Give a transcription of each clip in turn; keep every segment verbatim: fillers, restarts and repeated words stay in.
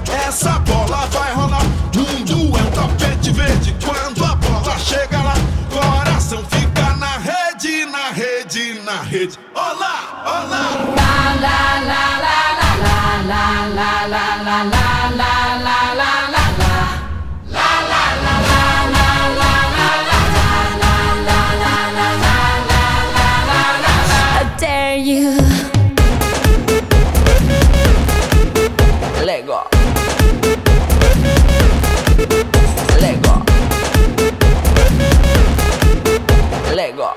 Essa bola vai rolar. Mundo é um tapete verde. Quando a bola chega lá, coração fica na rede, na rede, na rede. Olá, olá. La la la la la la la la la la la la la la. Dare you? Lego. Lego. Lego.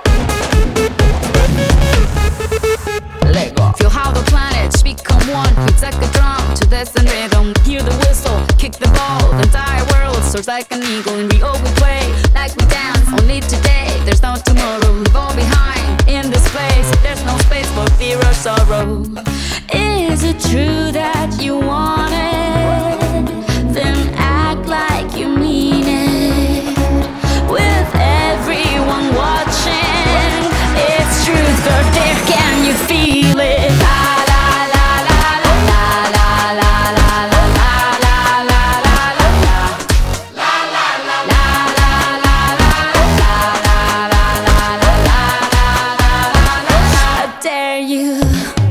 Lego. Feel how the planets become one. It's like a drum to this and rhythm. Hear the whistle, kick the ball. The entire world soars like an eagle. And we all we play like we dance. Only today, there's no tomorrow. Leave all behind in this place. There's no space for fear or sorrow. Is it true that you want it? Then act like you mean it. With everyone watching, it's truth or dare. Can you feel it? La la la la la la la la la la la la la la. La la la la la la la la la la la. I dare you.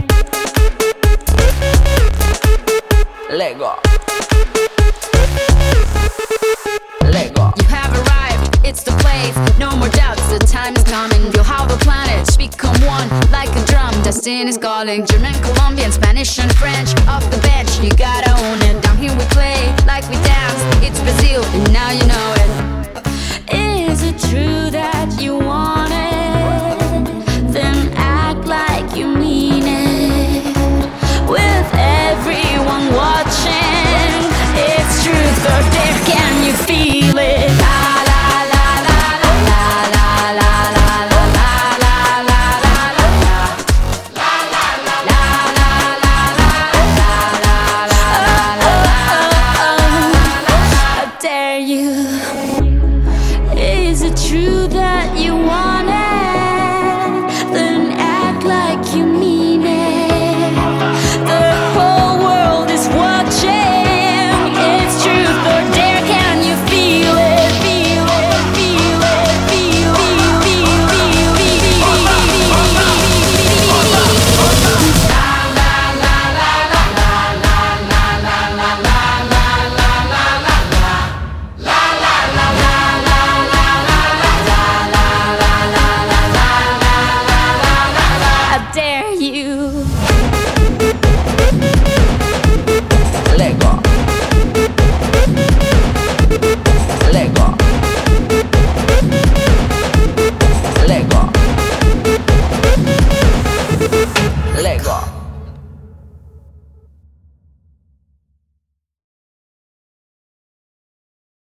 Lego. Lego. You have arrived, it's the place. No more doubts, the time is coming. Feel how the planets become one like a drum. Destiny is calling. German, Colombian, Spanish and French. Off the bench, you gotta